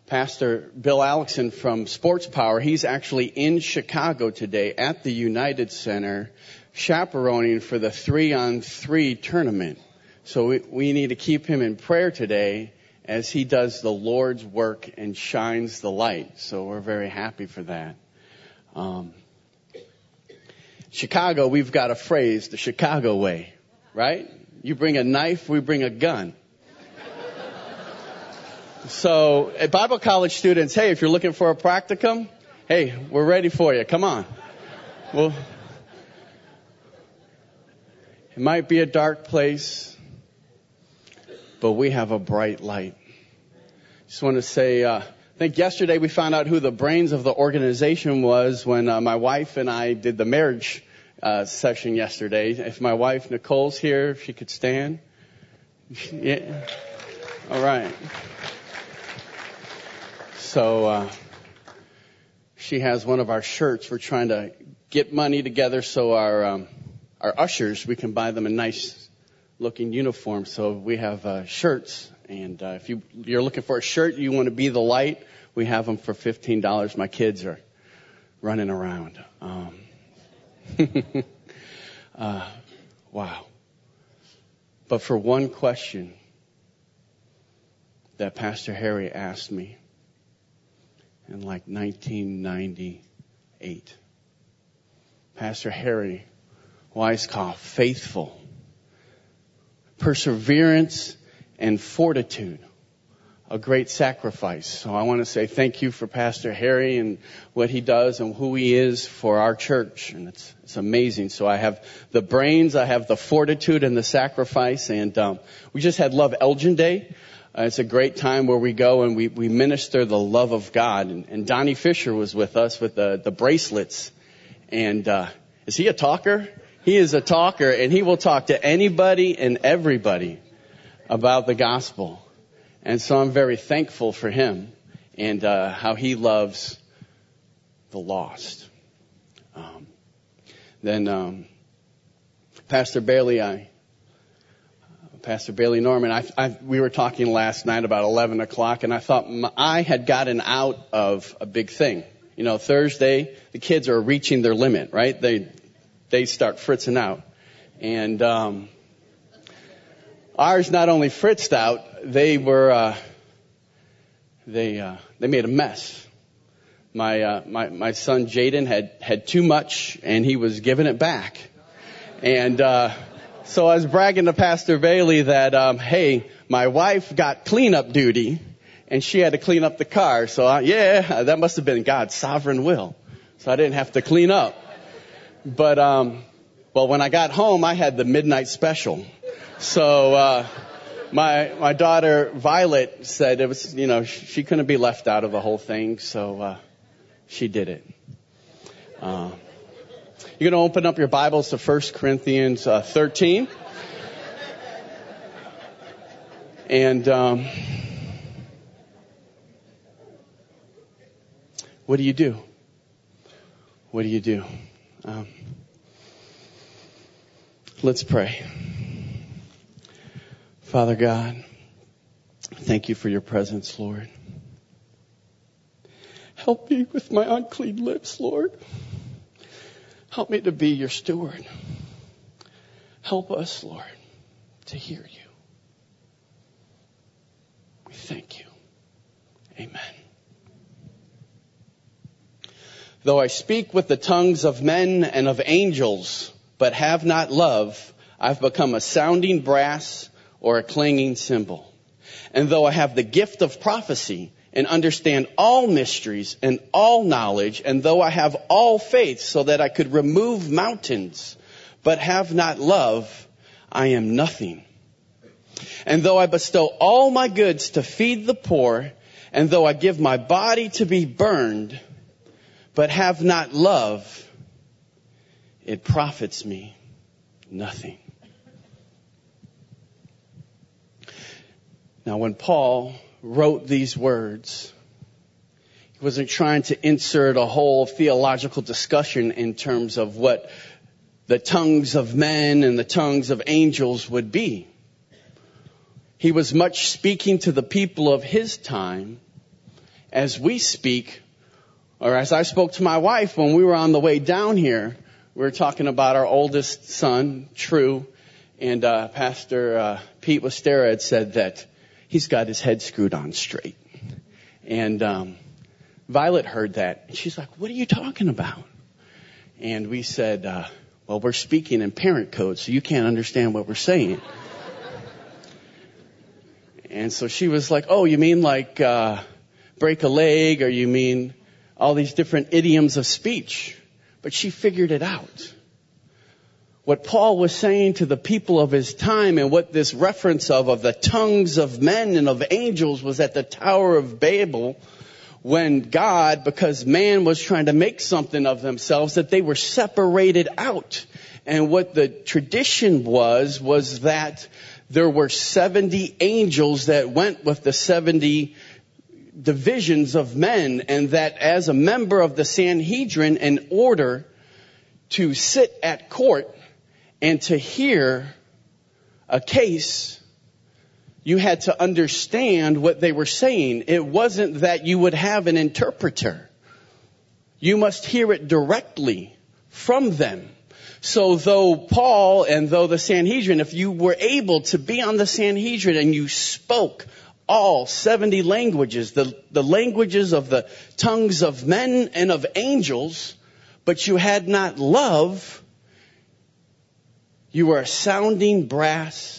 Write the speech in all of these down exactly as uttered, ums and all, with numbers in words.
Pastor Bill Alexson from Sports Power, he's actually in Chicago today at the United Center chaperoning for the three-on-three tournament. So we, we need to keep him in prayer today as he does the Lord's work and shines the light. So we're very happy for that. Um, Chicago, we've got a phrase, the Chicago way, right? You bring a knife, we bring a gun. So, uh, Bible college students, hey, if you're looking for a practicum, hey, we're ready for you. Come on. Well, it might be a dark place, but we have a bright light. Just want to say, uh, I think yesterday we found out who the brains of the organization was when uh, my wife and I did the marriage uh, session yesterday. If my wife Nicole's here, if she could stand. Yeah. All right. So uh, she has one of our shirts. We're trying to get money together so our um, our ushers, we can buy them a nice looking uniform. So we have uh, shirts. And uh, if you, you're looking for a shirt, you want to be the light, we have them for fifteen dollars. My kids are running around. Um, uh, wow. But for one question that Pastor Harry asked me in like nineteen ninety-eight. Pastor Harry Weisskopf, faithful, perseverance, and fortitude, a great sacrifice. So I want to say thank you for Pastor Harry and what he does and who he is for our church. And it's, it's amazing. So I have the brains, I have the fortitude and the sacrifice. And um, we just had Love Elgin Day. Uh, it's a great time where we go and we, we minister the love of God. And, and Donnie Fisher was with us with the, the bracelets. And uh, is he a talker? He is a talker, and he will talk to anybody and everybody about the gospel. And so I'm very thankful for him and uh, how he loves the lost. Um, then um, Pastor Bailey, I, Pastor Bailey Norman, I, I, we were talking last night about eleven o'clock, and I thought my, I had gotten out of a big thing. You know, Thursday, the kids are reaching their limit, right? They they start fritzing out. And um, ours not only fritzed out, they were, uh, they uh, they made a mess. My uh, my my son Jaden had, had too much, and he was giving it back. And uh, so I was bragging to Pastor Bailey that, um, hey, my wife got cleanup duty, and she had to clean up the car. So, I, yeah, that must have been God's sovereign will. So I didn't have to clean up. But, um, well, when I got home, I had the midnight special. So, uh, my, my daughter Violet said it was, you know, she couldn't be left out of the whole thing. So, uh, she did it. Uh, you're going to open up your Bibles to First Corinthians uh, thirteen. And, um, what do you do? What do you do? Um, let's pray. Father God, thank you for your presence, Lord. Help me with my unclean lips, Lord. Help me to be your steward. Help us, Lord, to hear you. We thank you. Amen. Though I speak with the tongues of men and of angels, but have not love, I've become a sounding brass or a clanging cymbal. And though I have the gift of prophecy and understand all mysteries and all knowledge, and though I have all faith so that I could remove mountains, but have not love, I am nothing. And though I bestow all my goods to feed the poor, and though I give my body to be burned, but have not love, it profits me nothing. Now, when Paul wrote these words, he wasn't trying to insert a whole theological discussion in terms of what the tongues of men and the tongues of angels would be. He was much speaking to the people of his time as we speak, or as I spoke to my wife when we were on the way down here, we were talking about our oldest son, True, and uh, Pastor uh, Pete Westera had said that he's got his head screwed on straight. And um, Violet heard that, and she's like, what are you talking about? And we said, uh, well, we're speaking in parent code, so you can't understand what we're saying. And so she was like, oh, you mean like uh, break a leg, or you mean all these different idioms of speech? But she figured it out. What Paul was saying to the people of his time, and what this reference of, of the tongues of men and of angels, was at the Tower of Babel, when God, because man was trying to make something of themselves, that they were separated out. And what the tradition was, was that there were seventy angels that went with the seventy divisions of men, and that as a member of the Sanhedrin, in order to sit at court and to hear a case, you had to understand what they were saying. It wasn't that you would have an interpreter. You must hear it directly from them. So though Paul and though the Sanhedrin, if you were able to be on the Sanhedrin and you spoke all seventy languages, the, the languages of the tongues of men and of angels, but you had not love, you were a sounding brass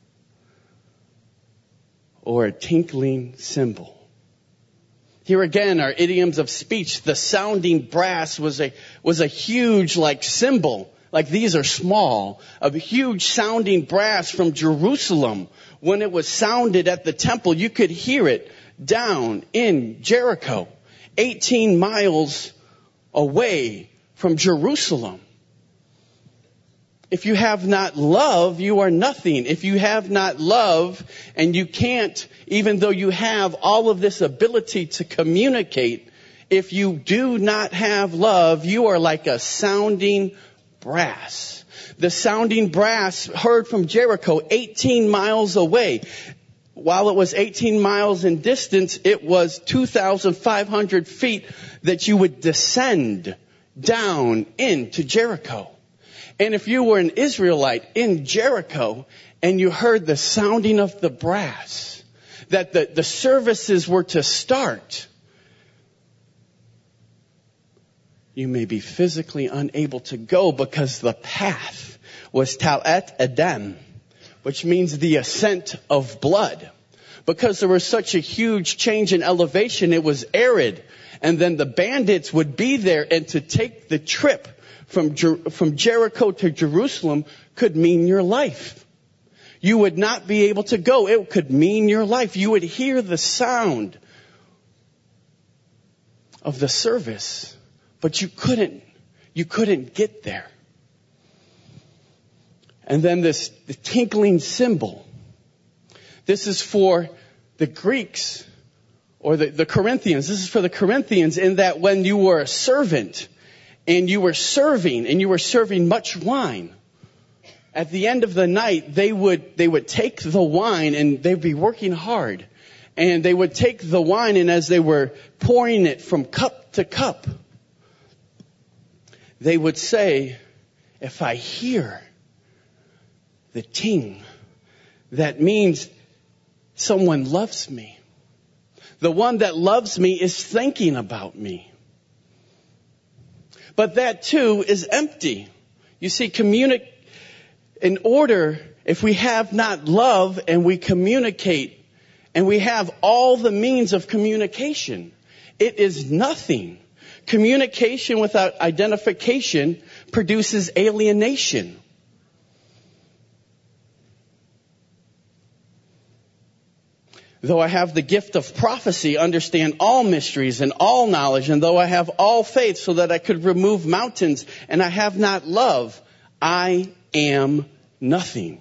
or a tinkling cymbal. Here again are idioms of speech. The sounding brass was a was a huge like cymbal. Like these are small. A huge sounding brass from Jerusalem. When it was sounded at the temple, you could hear it down in Jericho, eighteen miles away from Jerusalem. If you have not love, you are nothing. If you have not love, and you can't, even though you have all of this ability to communicate, if you do not have love, you are like a sounding brass. The sounding brass heard from Jericho, eighteen miles away. While it was eighteen miles in distance, it was two thousand five hundred feet that you would descend down into Jericho. And if you were an Israelite in Jericho and you heard the sounding of the brass, that the, the services were to start, you may be physically unable to go because the path was Talat Edem, which means the ascent of blood. Because there was such a huge change in elevation, it was arid. And then the bandits would be there, and to take the trip from Jer- from Jericho to Jerusalem could mean your life. You would not be able to go. It could mean your life. You would hear the sound of the service, but you couldn't, you couldn't get there. And then this the tinkling cymbal. This is for the Greeks or the, the Corinthians. This is for the Corinthians, in that when you were a servant and you were serving and you were serving much wine, at the end of the night, they would, they would take the wine, and they'd be working hard, and they would take the wine, and as they were pouring it from cup to cup, they would say, if I hear the ting, that means someone loves me. The one that loves me is thinking about me. But that too is empty. You see, communi- in order, if we have not love and we communicate and we have all the means of communication, it is nothing. Communication without identification produces alienation. Though I have the gift of prophecy, understand all mysteries and all knowledge, and though I have all faith so that I could remove mountains, and I have not love, I am nothing.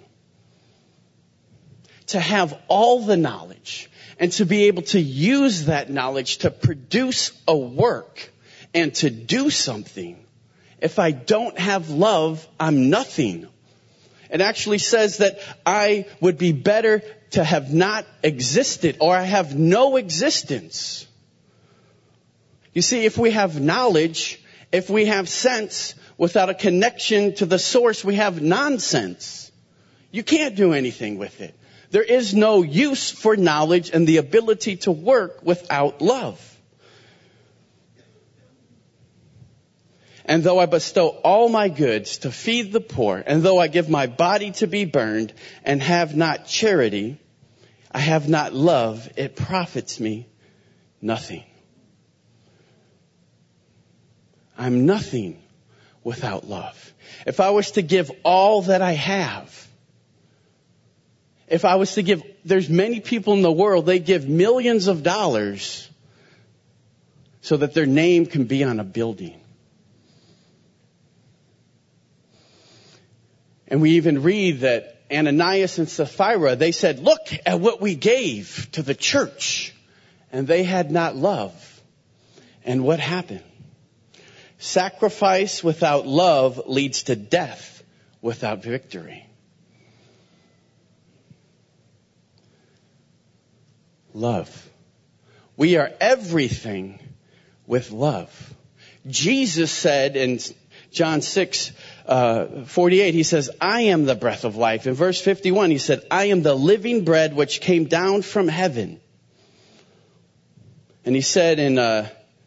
To have all the knowledge and to be able to use that knowledge to produce a work and to do something, if I don't have love, I'm nothing. It actually says that I would be better to have not existed, or I have no existence. You see, if we have knowledge, if we have sense, without a connection to the source, we have nonsense. You can't do anything with it. There is no use for knowledge and the ability to work without love. And though I bestow all my goods to feed the poor, and though I give my body to be burned, and have not charity, I have not love, it profits me nothing. I'm nothing without love. If I was to give all that I have, if I was to give, there's many people in the world, they give millions of dollars so that their name can be on a building. And we even read that Ananias and Sapphira, they said, look at what we gave to the church. And they had not love. And what happened? Sacrifice without love leads to death without victory. Love. We are everything with love. Jesus said in John six, uh, forty-eight, he says, I am the breath of life. In verse fifty-one, he said, I am the living bread which came down from heaven. And he said in uh,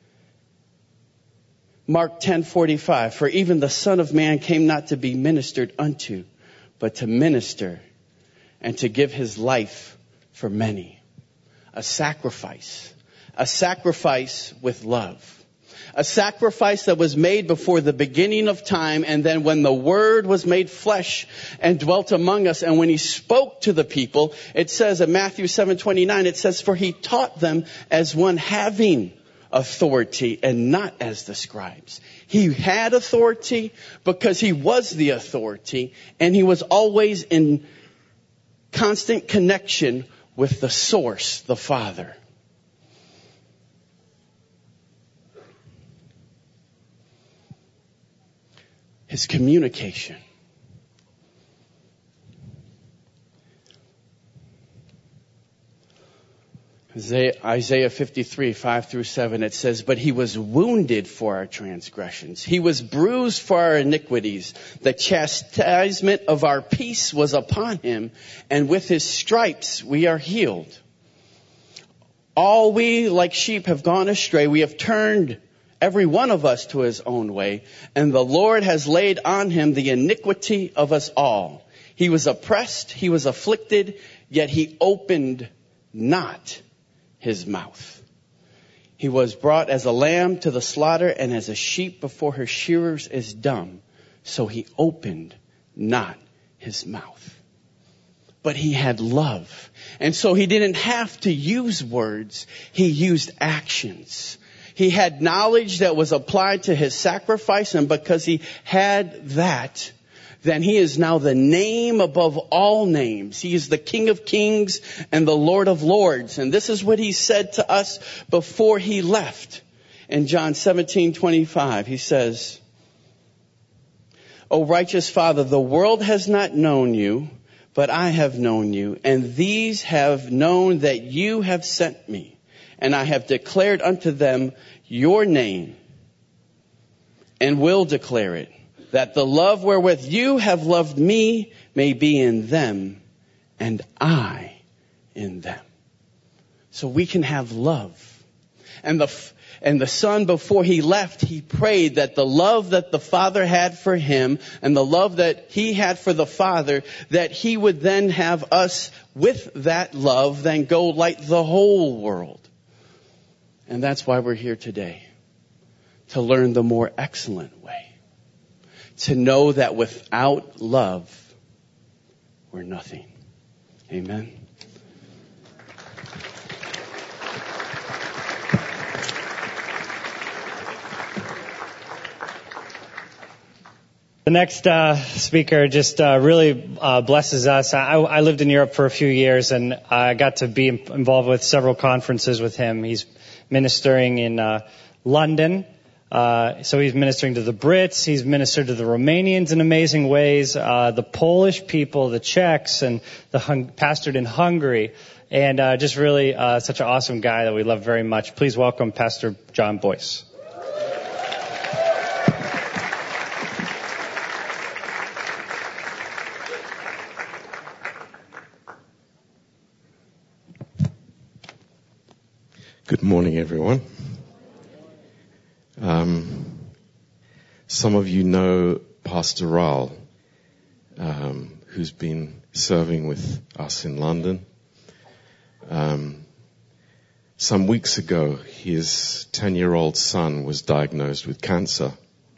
Mark ten forty-five, for even the Son of Man came not to be ministered unto, but to minister and to give his life for many. A sacrifice. A sacrifice with love. A sacrifice that was made before the beginning of time, and then when the Word was made flesh and dwelt among us, and when He spoke to the people, it says in Matthew seven twenty-nine, it says, for He taught them as one having authority and not as the scribes. He had authority because He was the authority, and He was always in constant connection with the source, the Father. His communication. Isaiah fifty-three, five through seven, it says, but He was wounded for our transgressions. He was bruised for our iniquities. The chastisement of our peace was upon Him, and with His stripes we are healed. All we like sheep have gone astray. We have turned every one of us to his own way, and the Lord has laid on Him the iniquity of us all. He was oppressed, He was afflicted, yet He opened not His mouth. He was brought as a lamb to the slaughter, and as a sheep before her shearers is dumb, so He opened not His mouth. But He had love. And so He didn't have to use words. He used actions. He had knowledge that was applied to His sacrifice, and because He had that, then He is now the name above all names. He is the King of Kings and the Lord of Lords. And this is what He said to us before He left. In John seventeen twenty-five, He says, O righteous Father, the world has not known You, but I have known You, and these have known that You have sent Me. And I have declared unto them Your name, and will declare it, that the love wherewith You have loved Me may be in them, and I in them. So we can have love. And the, and the Son, before He left, He prayed that the love that the Father had for Him, and the love that He had for the Father, that He would then have us with that love then go light the whole world. And that's why we're here today. To learn the more excellent way. To know that without love, we're nothing. Amen. The next uh, speaker just uh, really uh, blesses us. I, I lived in Europe for a few years, and I got to be involved with several conferences with him. He's ministering in uh, London. Uh, so he's ministering to the Brits. He's ministered to the Romanians in amazing ways. Uh, the Polish people, the Czechs, and the hung- pastored in Hungary. and uh, just really uh, such an awesome guy that we love very much. Please welcome Pastor John Boyce. Good morning, everyone. Um, some of you know Pastor Raul, um, who's been serving with us in London. Um, some weeks ago, his ten-year-old son was diagnosed with cancer.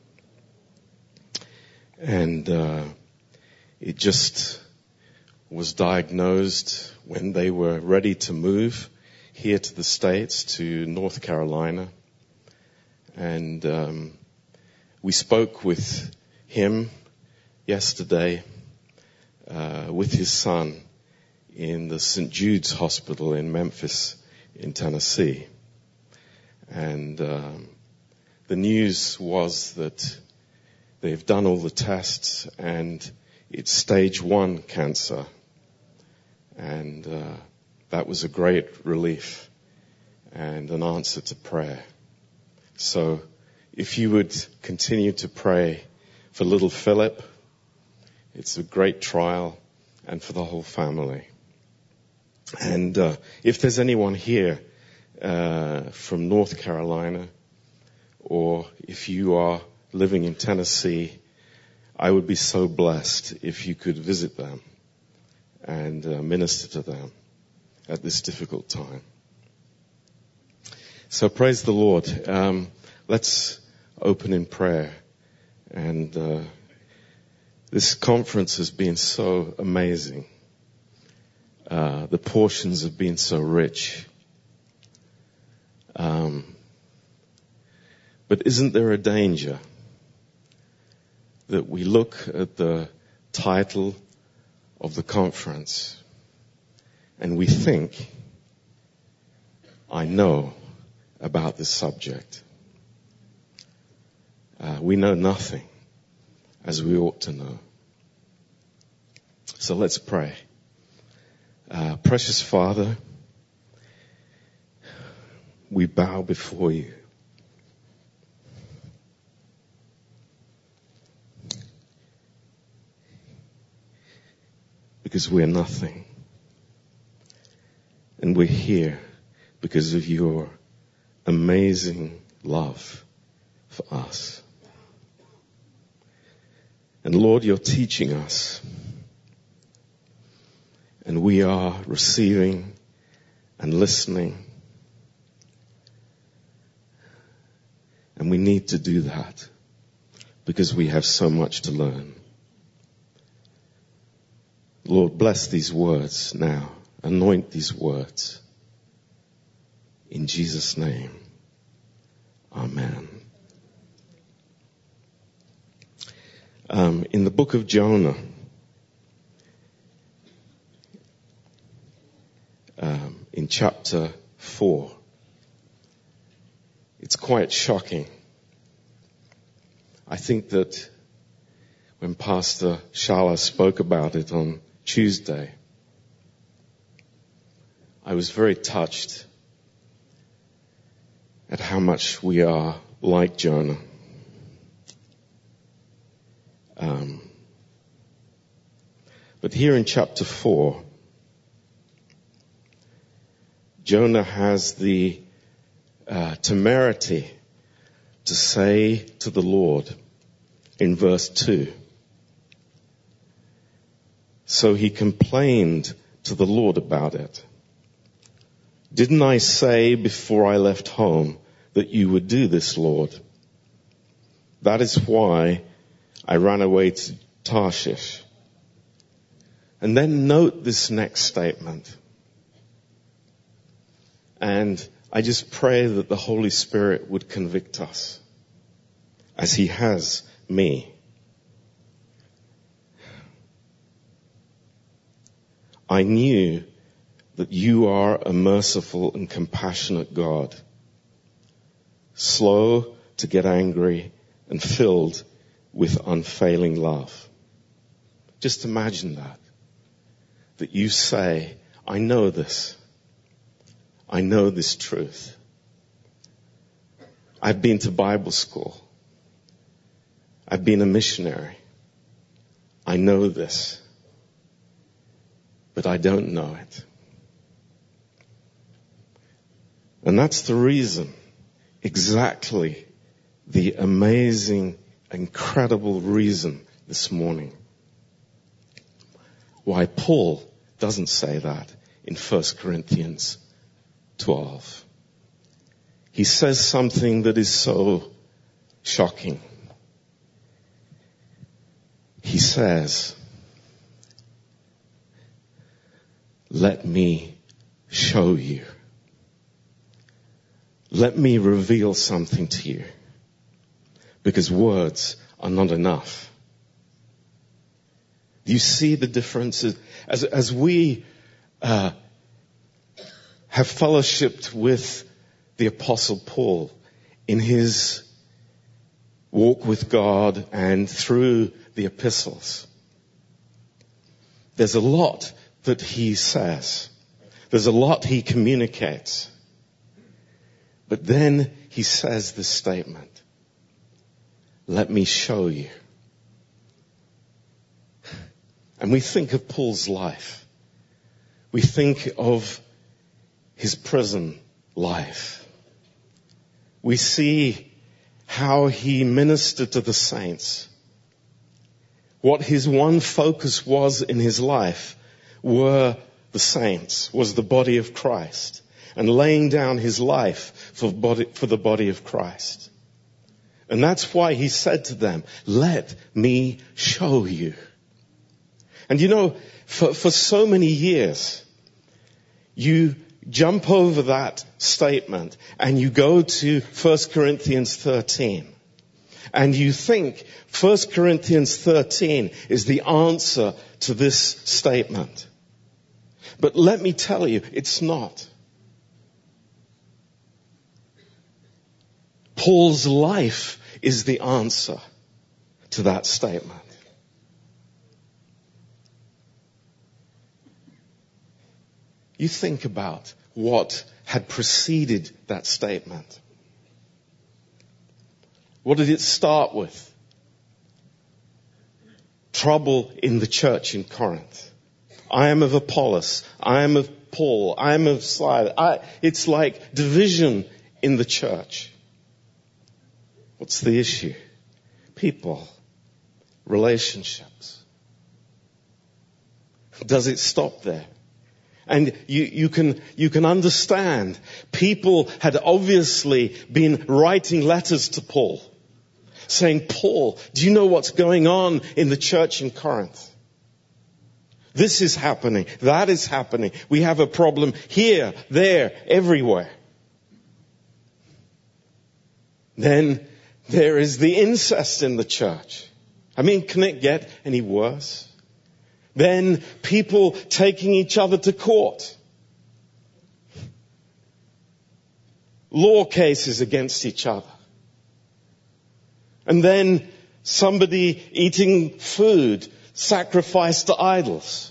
And uh, it just was diagnosed when they were ready to move here to the States, to North Carolina. And um, we spoke with him yesterday, uh, with his son in the Saint Jude's Hospital in Memphis in Tennessee. And um, the news was that they've done all the tests and it's stage one cancer. And uh, that was a great relief and an answer to prayer. So if you would continue to pray for little Philip, it's a great trial, and for the whole family. And uh, if there's anyone here uh, from North Carolina, or if you are living in Tennessee, I would be so blessed if you could visit them and uh, minister to them at this difficult time. So praise the Lord. Um, let's open in prayer. And uh, this conference has been so amazing. Uh, the portions have been so rich. Um, but isn't there a danger that we look at the title of the conference and we think, I know about this subject. Uh, we know nothing as we ought to know. So let's pray. Uh, precious Father, we bow before you. Because we're nothing. And we're here because of your amazing love for us. And Lord, you're teaching us. And we are receiving and listening. And we need to do that because we have so much to learn. Lord, bless these words now. Anoint these words. In Jesus' name. Amen. Um, in the book of Jonah, um, in chapter four, it's quite shocking. I think that when Pastor Shala spoke about it on Tuesday, I was very touched at how much we are like Jonah. Um, but here in chapter four, Jonah has the uh, temerity to say to the Lord in verse two. So he complained to the Lord about it. Didn't I say before I left home that you would do this, Lord? That is why I ran away to Tarshish. And then note this next statement. And I just pray that the Holy Spirit would convict us, as He has me. I knew that you are a merciful and compassionate God, slow to get angry and filled with unfailing love. Just imagine that. That you say, I know this. I know this truth. I've been to Bible school. I've been a missionary. I know this. But I don't know it. And that's the reason, exactly the amazing, incredible reason this morning why Paul doesn't say that in First Corinthians twelve. He says something that is so shocking. He says, let me show you. Let me reveal something to you. Because words are not enough. Do you see the differences? As, as we uh, have fellowshipped with the Apostle Paul in his walk with God and through the epistles, there's a lot that he says. There's a lot he communicates. But then he says this statement, let me show you. And we think of Paul's life. We think of his prison life. We see how he ministered to the saints. What his one focus was in his life were the saints, was the body of Christ, and laying down his life for, body, for the body of Christ. And that's why he said to them, let me show you. And you know, for, for so many years, you jump over that statement and you go to First Corinthians thirteen. And you think First Corinthians thirteen is the answer to this statement. But let me tell you, it's not. Paul's life is the answer to that statement. You think about what had preceded that statement. What did it start with? Trouble in the church in Corinth. I am of Apollos. I am of Paul. I am of Silas. I, it's like division in the church. What's the issue? People. Relationships. Does it stop there? And you, you can, you can understand. People had obviously been writing letters to Paul, saying, Paul, do you know what's going on in the church in Corinth? This is happening. That is happening. We have a problem here, there, everywhere. Then there is the incest in the church. I mean, can it get any worse? Then people taking each other to court. Law cases against each other. And then somebody eating food sacrificed to idols.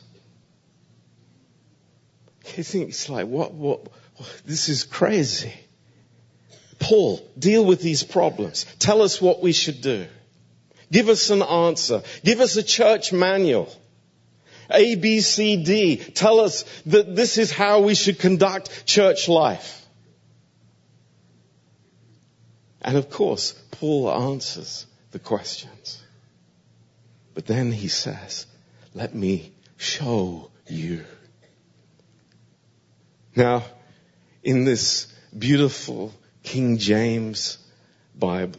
You think it's like, what, what, what, this is crazy. Paul, deal with these problems. Tell us what we should do. Give us an answer. Give us a church manual. A, B, C, D. Tell us that this is how we should conduct church life. And of course, Paul answers the questions. But then he says, let me show you. Now, in this beautiful King James Bible,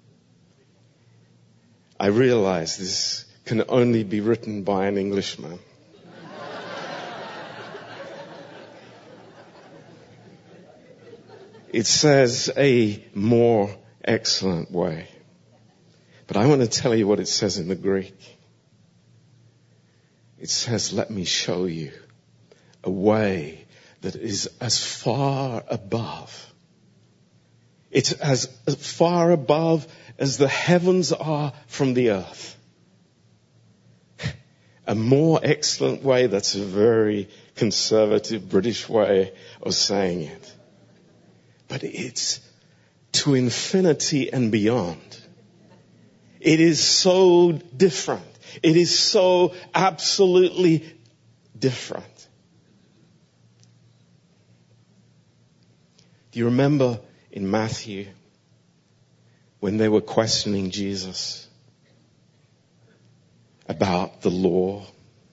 I realize this can only be written by an Englishman. It says a more excellent way. But I want to tell you what it says in the Greek. It says, let me show you a way that is as far above. It's as far above as the heavens are from the earth. a more excellent way. That's a very conservative British way of saying it. But it's to infinity and beyond. It is so different. It is so absolutely different. Do you remember in Matthew when they were questioning Jesus about the law?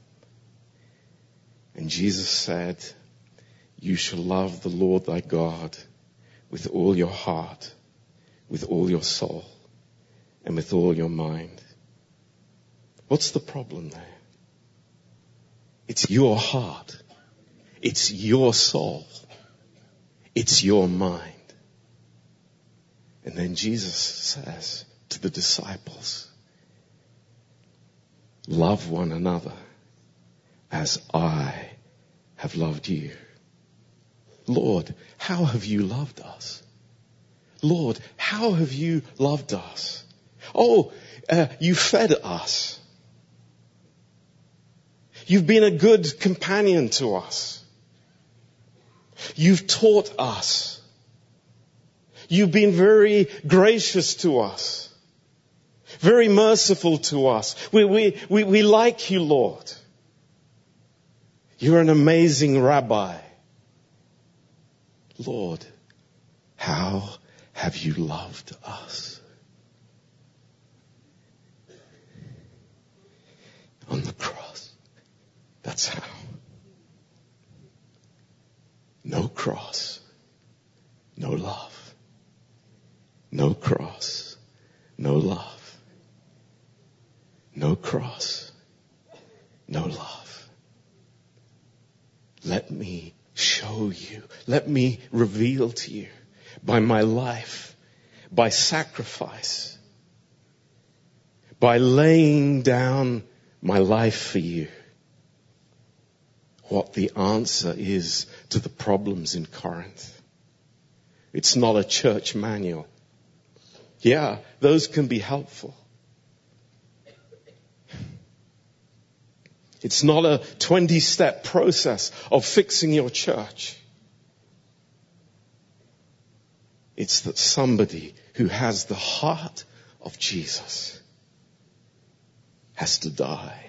And Jesus said, you shall love the Lord thy God with all your heart, with all your soul, and with all your mind. What's the problem there? It's your heart. It's your soul. It's your mind. And then Jesus says to the disciples, love one another as I have loved you. Lord, how have you loved us? Lord, how have you loved us? Oh, uh, you fed us. You've been a good companion to us. You've taught us. You've been very gracious to us. Very merciful to us. We, we, we, we like you, Lord. You're an amazing rabbi. Lord, how have you loved us? On the cross. That's how. No cross. No love. No cross. No love. No cross. No love. Let me show you. Let me reveal to you by my life, by sacrifice, by laying down my life for you, what the answer is to the problems in Corinth. It's not a church manual. Yeah, those can be helpful. It's not a twenty-step process of fixing your church. It's that somebody who has the heart of Jesus has to die.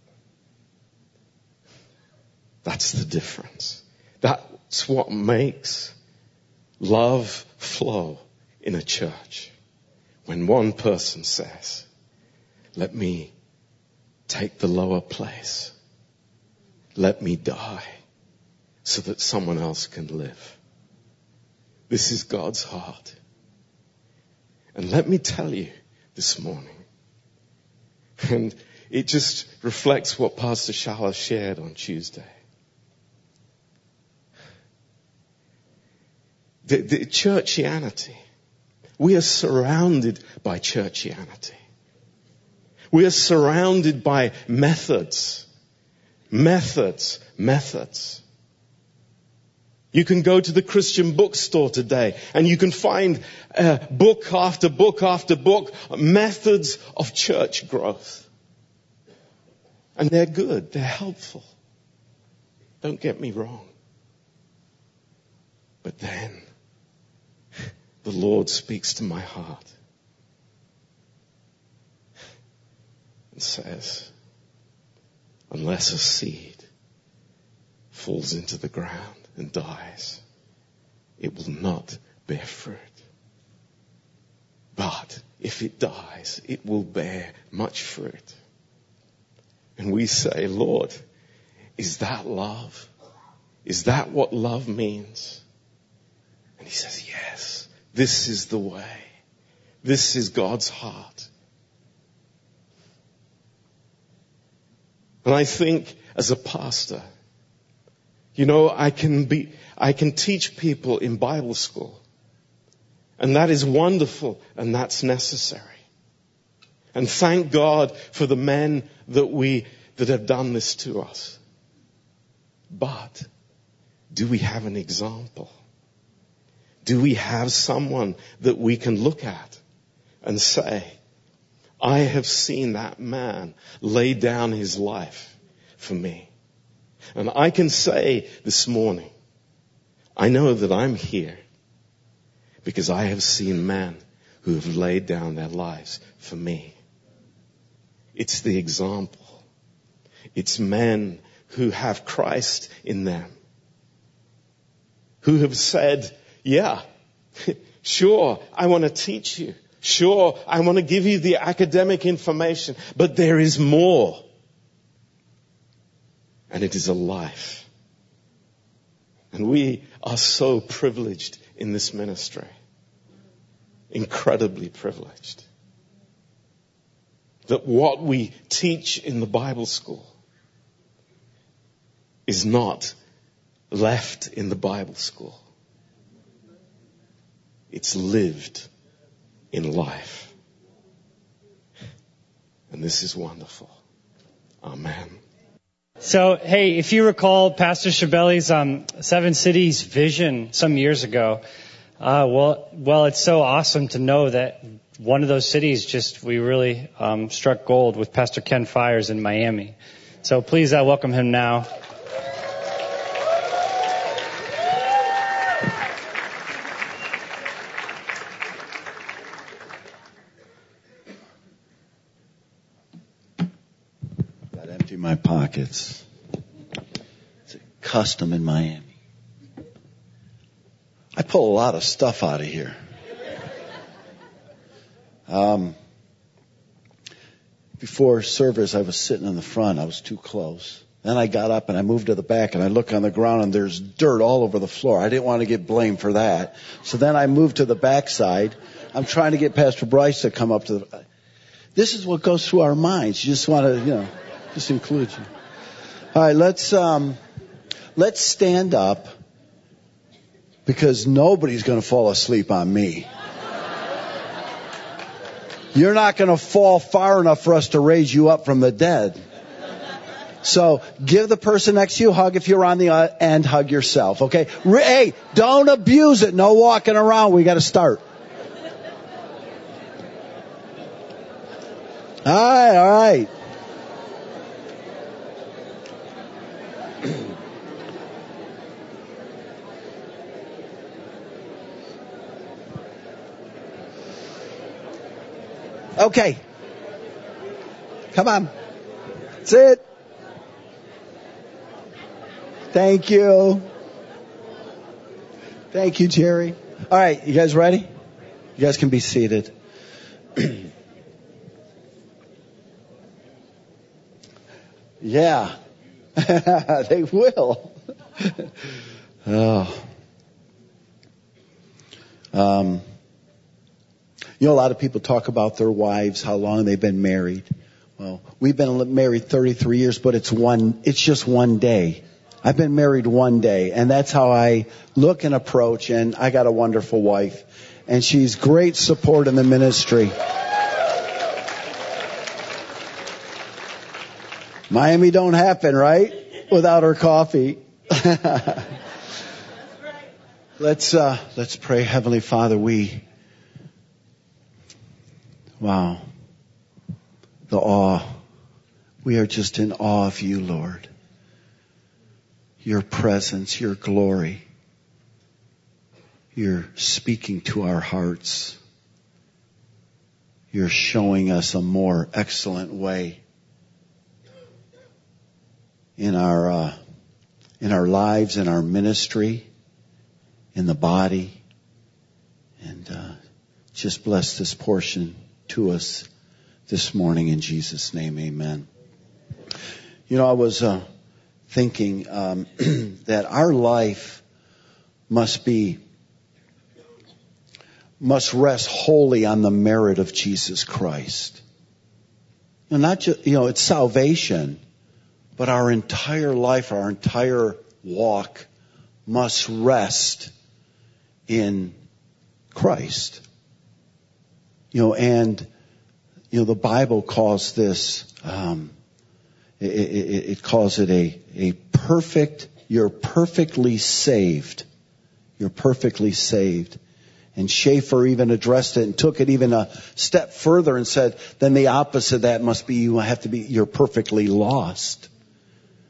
That's the difference. That's what makes love flow in a church. When one person says, let me take the lower place. Let me die so that someone else can live. This is God's heart. And let me tell you this morning, and it just reflects what Pastor Shala shared on Tuesday. The, the churchianity. We are surrounded by churchianity. We are surrounded by methods. Methods. Methods. You can go to the Christian bookstore today and you can find uh, book after book after book, methods of church growth. And they're good. They're helpful. Don't get me wrong. But then the Lord speaks to my heart and says, unless a seed falls into the ground and dies, it will not bear fruit. But if it dies, it will bear much fruit. And we say, Lord, is that love? Is that what love means? And he says, yes, this is the way. This is God's heart. And I think as a pastor, you know, I can be, I can teach people in Bible school. And that is wonderful and that's necessary. And thank God for the men that we, that have done this to us. But do we have an example? Do we have someone that we can look at and say, I have seen that man lay down his life for me. And I can say this morning, I know that I'm here because I have seen men who have laid down their lives for me. It's the example. It's men who have Christ in them, who have said, yeah, sure, I want to teach you. Sure, I want to give you the academic information, but there is more. And it is a life. And we are so privileged in this ministry. Incredibly privileged. That what we teach in the Bible school is not left in the Bible school. It's lived in life. And this is wonderful. Amen. So, hey, if you recall Pastor Shabelli's um, Seven Cities vision some years ago, uh, well, well, it's so awesome to know that one of those cities just, we really um, struck gold with Pastor Ken Fires in Miami. So please uh, welcome him now. My pockets. It's a custom in Miami. I pull a lot of stuff out of here. Um, before service, I was sitting in the front. I was too close. Then I got up and I moved to the back and I look on the ground and there's dirt all over the floor. I didn't want to get blamed for that. So then I moved to the back side. I'm trying to get Pastor Bryce to come up to the... This is what goes through our minds. You just want to, you know... Just include you. All right, let's um, let's stand up because nobody's going to fall asleep on me. You're not going to fall far enough for us to raise you up from the dead. So give the person next to you a hug. If you're on the end, hug yourself. Okay? Hey, don't abuse it. No walking around. We got to start. All right, all right. Okay. Come on. That's it. Thank you. Thank you, Jerry. All right, you guys ready? You guys can be seated. Yeah. They will. Oh. Um, you know, a lot of people talk about their wives, how long they've been married. Well, we've been married thirty-three years, but it's one, it's just one day. I've been married one day, and that's how I look and approach, and I got a wonderful wife, and she's great support in the ministry. Miami don't happen, right? Without her coffee. Let's, uh, let's pray. Heavenly Father, we, wow, the awe. We are just in awe of you, Lord. Your presence, your glory. You're speaking to our hearts. You're showing us a more excellent way in our, uh, in our lives, in our ministry, in the body. And uh, just bless this portion to us this morning in Jesus' name, amen. You know, I was uh, thinking um, that our life must be, must rest wholly on the merit of Jesus Christ. And not just, you know, it's salvation, but our entire life, our entire walk must rest in Christ. You know, and, you know, the Bible calls this, um, it, it, it calls it a, a perfect, you're perfectly saved. You're perfectly saved. And Schaeffer even addressed it and took it even a step further and said, then the opposite of that must be, you have to be, you're perfectly lost.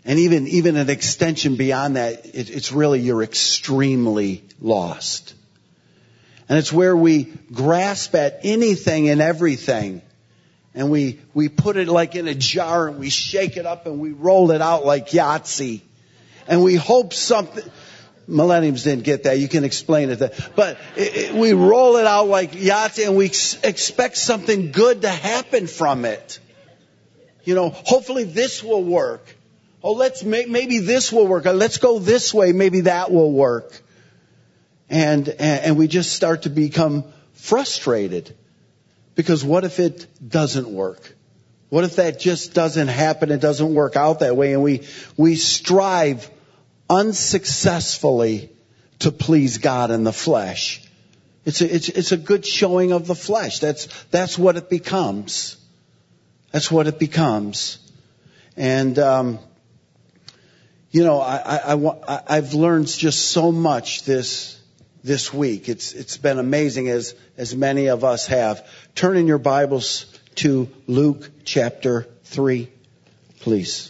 And even, even an extension beyond that, it, it's really you're extremely lost. And it's where we grasp at anything and everything. And we, we put it like in a jar and we shake it up and we roll it out like Yahtzee. And we hope something, millenniums didn't get that. You can explain it. That, but it, it, we roll it out like Yahtzee and we ex- expect something good to happen from it. You know, hopefully this will work. Oh, let's make, maybe this will work. Let's go this way. Maybe that will work. And, and, and we just start to become frustrated. Because what if it doesn't work? What if that just doesn't happen? It doesn't work out that way. And we, we strive unsuccessfully to please God in the flesh. It's a, it's, it's a good showing of the flesh. That's, that's what it becomes. That's what it becomes. And, um, you know, I, I, I, I've learned just so much this, this week. It's, it's been amazing as, as many of us have. Turn in your Bibles to Luke chapter three, please.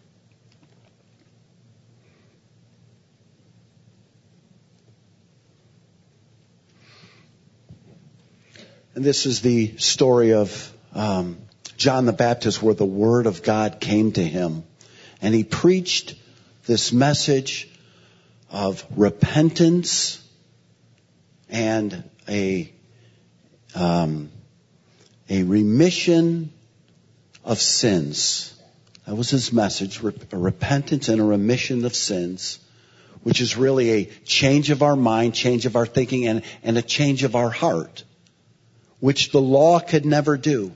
And this is the story of um, John the Baptist, where the word of God came to him. And he preached this message of repentance and a um, a remission of sins. That was his message, a repentance and a remission of sins, which is really a change of our mind, change of our thinking, and, and a change of our heart, which the law could never do.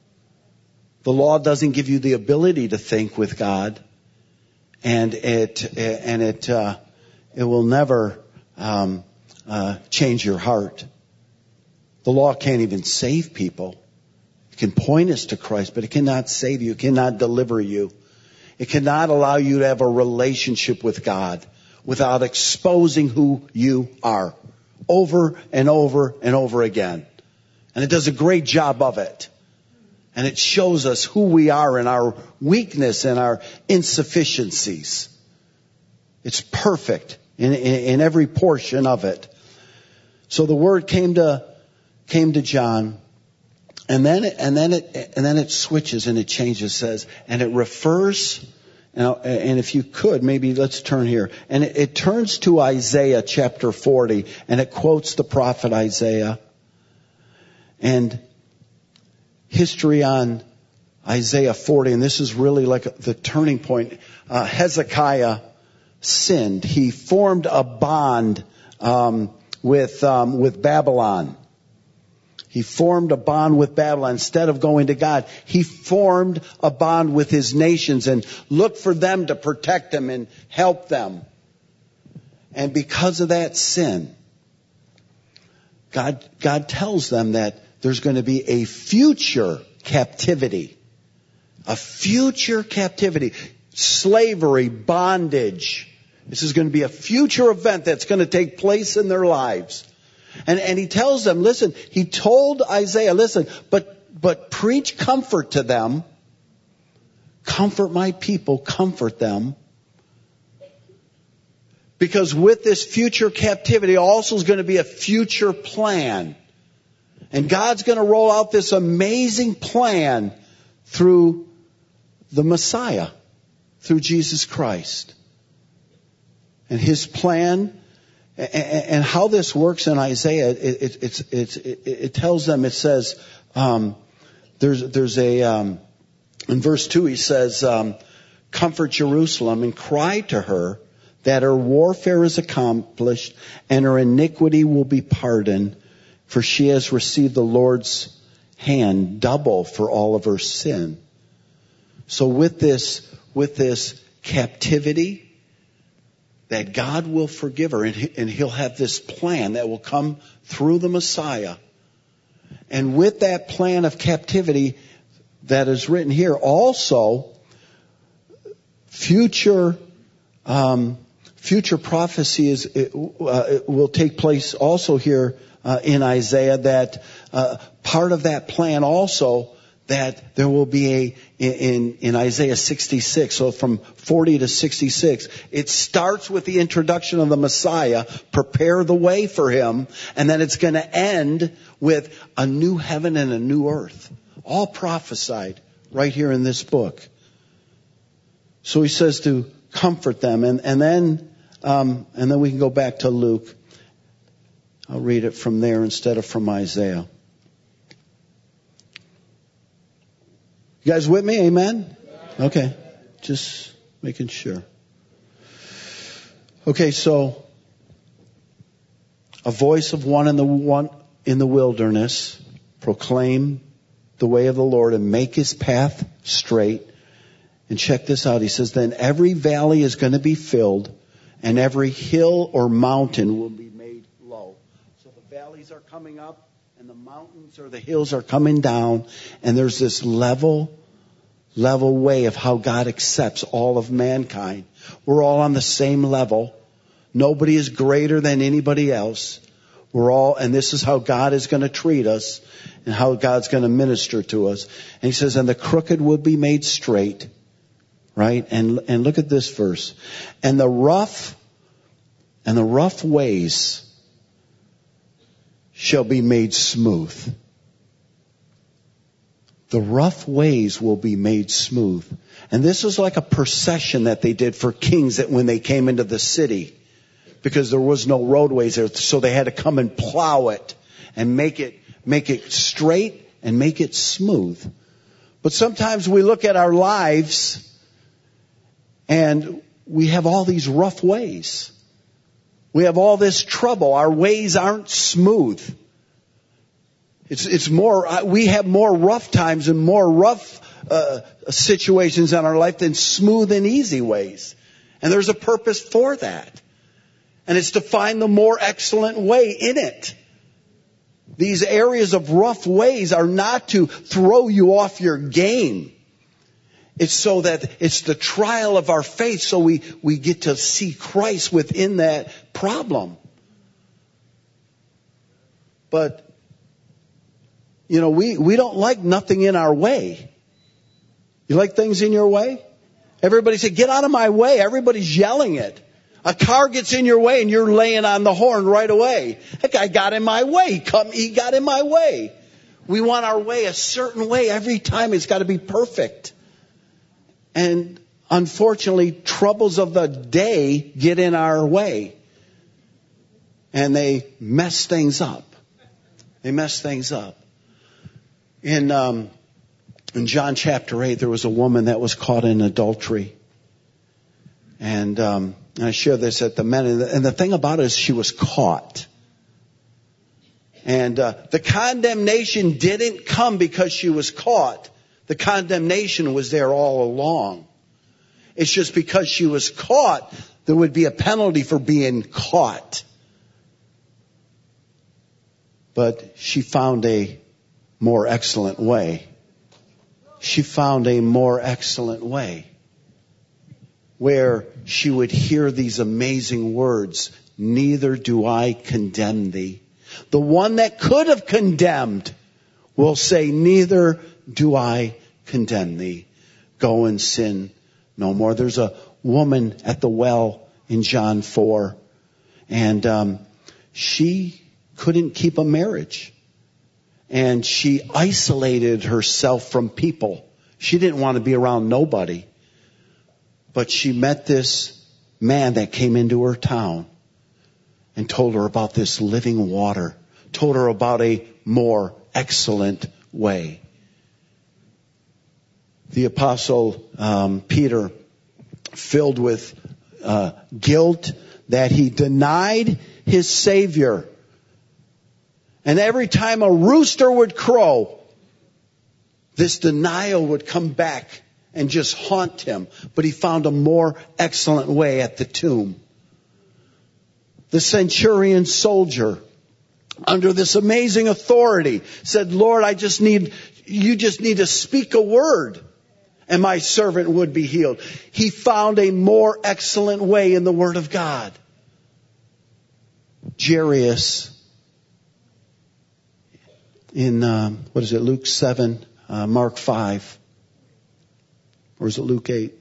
The law doesn't give you the ability to think with God, and it and it uh, it will never um, uh, change your heart. The law can't even save people. It can point us to Christ, but it cannot save you. It cannot deliver you. It cannot allow you to have a relationship with God without exposing who you are over and over and over again. And it does a great job of it. And it shows us who we are and our weakness and our insufficiencies. It's perfect in, in, in every portion of it. So the word came to came to John, and then it, and then it and then it switches and it changes. Says, and it refers. Now, and if you could, maybe let's turn here. And it, it turns to Isaiah chapter forty, and it quotes the prophet Isaiah. And history on Isaiah forty, and this is really like the turning point. Uh, Hezekiah sinned. He formed a bond um, with um, with Babylon. He formed a bond with Babylon. Instead of going to God, he formed a bond with his nations and looked for them to protect them and help them. And because of that sin, God, God tells them that there's going to be a future captivity. A future captivity. Slavery, bondage. This is going to be a future event that's going to take place in their lives. And, and he tells them, listen, he told Isaiah, listen, but, but preach comfort to them. Comfort my people, comfort them. Because with this future captivity also is going to be a future plan. And God's going to roll out this amazing plan through the Messiah, through Jesus Christ. And his plan, and how this works in Isaiah, it, it, it's, it's, it, it tells them, it says, um, there's, there's a, um, in verse two he says, um, comfort Jerusalem and cry to her that her warfare is accomplished and her iniquity will be pardoned, for she has received the Lord's hand double for all of her sin. So with this, with this captivity, that God will forgive her, and, he, and he'll have this plan that will come through the Messiah. And with that plan of captivity that is written here, also future um, future prophecy is it, uh, it will take place also here uh, in Isaiah. That uh, part of that plan also that there will be a, in, in Isaiah sixty-six, so from forty to sixty-six, it starts with the introduction of the Messiah, prepare the way for him, and then it's going to end with a new heaven and a new earth. All prophesied right here in this book. So he says to comfort them, and, and then, um, and then we can go back to Luke. I'll read it from there instead of from Isaiah. You guys with me? Amen? Okay. Just making sure. Okay, so a voice of one in the one in the wilderness, proclaim the way of the Lord and make his path straight. And check this out. He says, then every valley is going to be filled and every hill or mountain will be made low. So the valleys are coming up and the mountains or the hills are coming down, and there's this level, level way of how God accepts all of mankind. We're all on the same level. Nobody is greater than anybody else. We're all, and this is how God is going to treat us and how God's going to minister to us. And he says, and the crooked will be made straight. Right? And, and look at this verse. And the rough, and the rough ways shall be made smooth. The rough ways will be made smooth. And this is like a procession that they did for kings that when they came into the city, because there was no roadways there, so they had to come and plow it and make it, make it straight and make it smooth. But sometimes we look at our lives and we have all these rough ways. We have all this trouble. Our ways aren't smooth. It's, it's more, we have more rough times and more rough uh, situations in our life than smooth and easy ways. And there's a purpose for that. And it's to find the more excellent way in it. These areas of rough ways are not to throw you off your game. It's so that it's the trial of our faith, so we, we get to see Christ within that problem. But, you know, we, we don't like nothing in our way. You like things in your way? Everybody say, get out of my way. Everybody's yelling it. A car gets in your way and you're laying on the horn right away. That guy got in my way. Come, he got in my way. We want our way a certain way every time. It's got to be perfect. And unfortunately, troubles of the day get in our way. And they mess things up. They mess things up. In, um, in John chapter eight, there was a woman that was caught in adultery. And, um, and I share this at the men. And the, and the thing about it is she was caught. And uh, the condemnation didn't come because she was caught. The condemnation was there all along. It's just because she was caught, there would be a penalty for being caught. But she found a more excellent way. She found a more excellent way. Where she would hear these amazing words, neither do I condemn thee. The one that could have condemned will say, neither do I condemn thee. Go and sin no more. There's a woman at the well in John four, and um, she couldn't keep a marriage. And she isolated herself from people. She didn't want to be around nobody. But she met this man that came into her town and told her about this living water, told her about a more excellent way. The apostle um, Peter, filled with uh, guilt that he denied his Savior. And every time a rooster would crow, this denial would come back and just haunt him. But he found a more excellent way at the tomb. The centurion soldier, under this amazing authority, said, Lord, I just need, you just need to speak a word and my servant would be healed. He found a more excellent way in the Word of God. Jairus, in, um, what is it, Luke seven, uh, Mark five. Or is it Luke eight?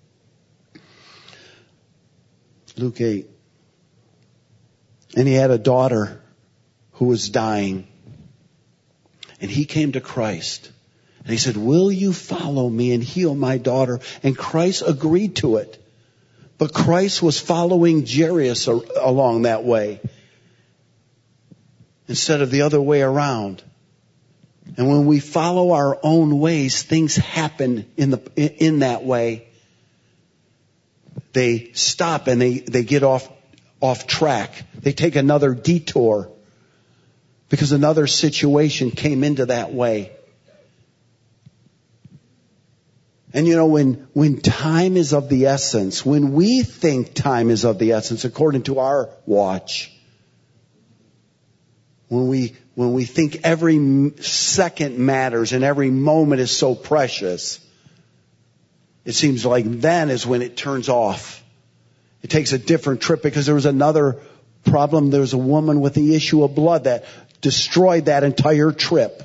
Luke eight. And he had a daughter who was dying. And he came to Christ. And he said, will you follow me and heal my daughter? And Christ agreed to it. But Christ was following Jairus along that way instead of the other way around. And when we follow our own ways, things happen in the in that way. They stop and they, they get off off track. They take another detour because another situation came into that way. And you know, when, when time is of the essence, when we think time is of the essence, according to our watch, when we, when we think every second matters and every moment is so precious, it seems like then is when it turns off. It takes a different trip because there was another problem. There was a woman with the issue of blood that destroyed that entire trip.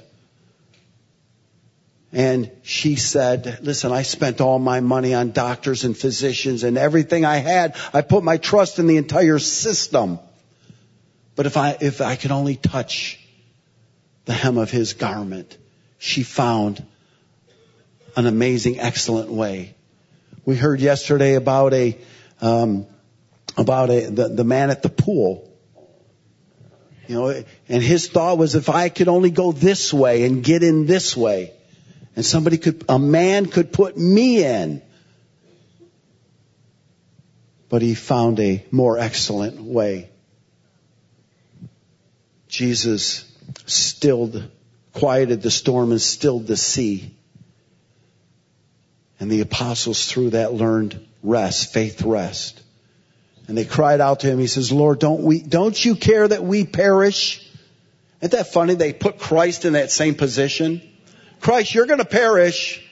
And she said, listen, I spent all my money on doctors and physicians and everything I had. I put my trust in the entire system. But if I, if I could only touch the hem of his garment, she found an amazing, excellent way. We heard yesterday about a, um, about a, the, the man at the pool. You know, and his thought was, if I could only go this way and get in this way. And somebody could, a man could put me in. But he found a more excellent way. Jesus stilled, quieted the storm and stilled the sea. And the apostles through that learned rest, faith rest. And they cried out to him. He says, Lord, don't we, don't you care that we perish? Isn't that funny? They put Christ in that same position. Christ, you're going to perish.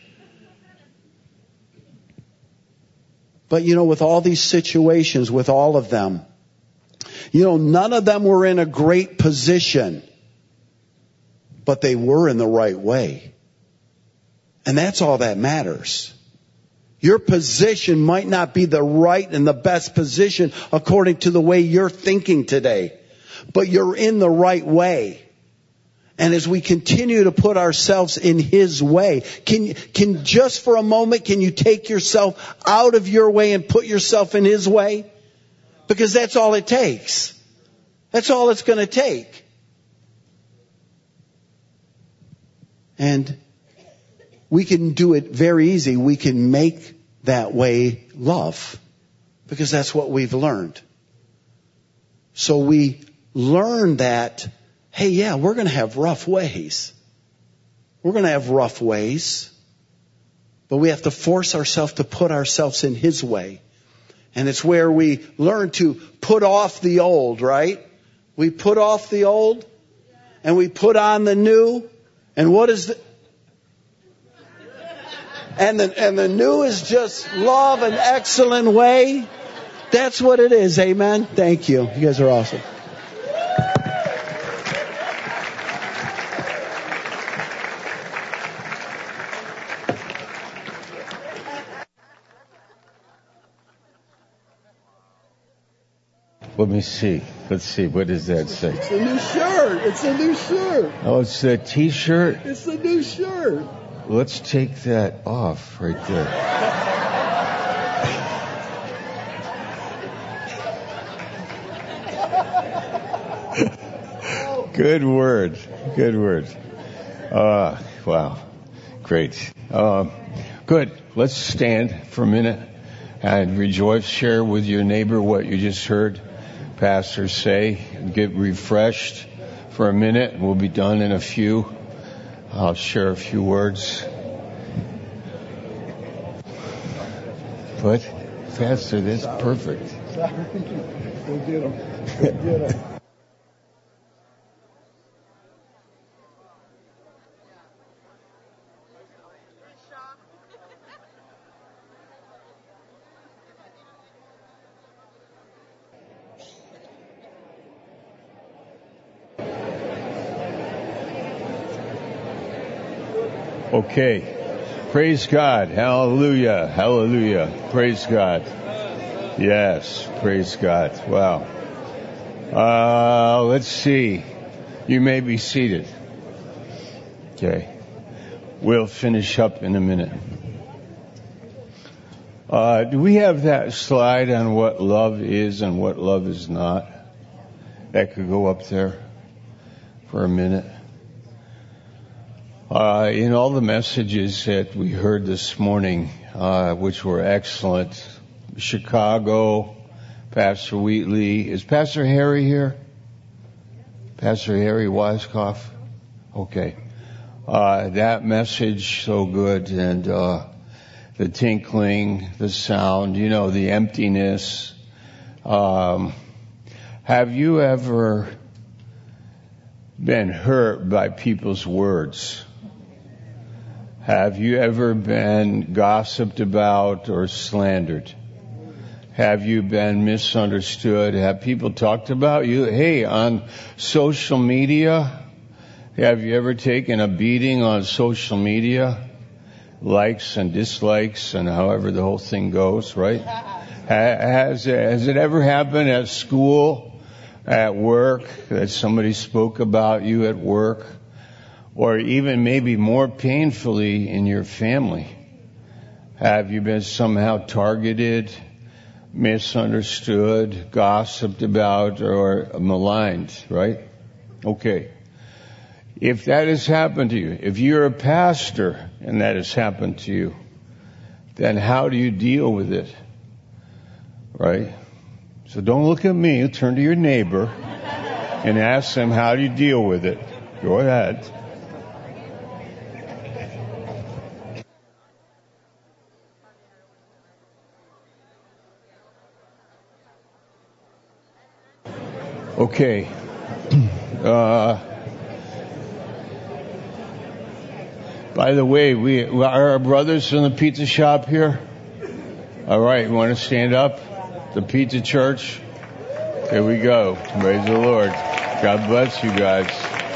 But you know, with all these situations, with all of them, you know, none of them were in a great position, but they were in the right way. And that's all that matters. Your position might not be the right and the best position according to the way you're thinking today, but you're in the right way. And as we continue to put ourselves in His way, can, can just for a moment, can you take yourself out of your way and put yourself in His way? Because that's all it takes. That's all it's going to take. And we can do it very easy. We can make that way love. Because that's what we've learned. So we learn that, hey, yeah, we're going to have rough ways. We're going to have rough ways. But we have to force ourselves to put ourselves in His way. And it's where we learn to put off the old, right? We put off the old and we put on the new. And what is the... And the, and the new is just love, an excellent way. That's what it is. Amen. Thank you. You guys are awesome. Let me see. Let's see. What does that say? It's a new shirt. It's a new shirt. Oh, it's a T-shirt? It's a new shirt. Let's take that off right there. Good word. Good word. Uh, wow. Great. Uh, good. Let's stand for a minute and rejoice. Share with your neighbor what you just heard Pastor say. Get refreshed for a minute. We'll be done in a few. I'll share a few words. What? Pastor, that's perfect. Go get him. Go get him. Okay. Praise God. Hallelujah. Hallelujah. Praise God. Yes. Praise God. Wow. Uh, let's see. You may be seated. Okay. We'll finish up in a minute. Uh, do we have that slide on what love is and what love is not? That could go up there for a minute. Uh, in all the messages that we heard this morning, uh, which were excellent, Chicago, Pastor Wheatley, is Pastor Harry here? Pastor Harry Weiskopf? Okay. Uh, that message, so good, and, uh, the tinkling, the sound, you know, the emptiness. Um, have you ever been hurt by people's words? Have you ever been gossiped about or slandered? Have you been misunderstood? Have people talked about you? Hey, on social media, have you ever taken a beating on social media? Likes and dislikes and however the whole thing goes, right? Has, has it ever happened at school, at work, that somebody spoke about you at work? Or even maybe more painfully in your family? Have you been somehow targeted, misunderstood, gossiped about, or maligned, right? Okay. If that has happened to you, if you're a pastor and that has happened to you, then how do you deal with it? Right? So don't look at me, turn to your neighbor and ask them, how do you deal with it? Go ahead. Okay. Uh, by the way, we are our brothers in the pizza shop here. All right, you want to stand up? The Pizza Church. Here we go. Praise the Lord. God bless you guys.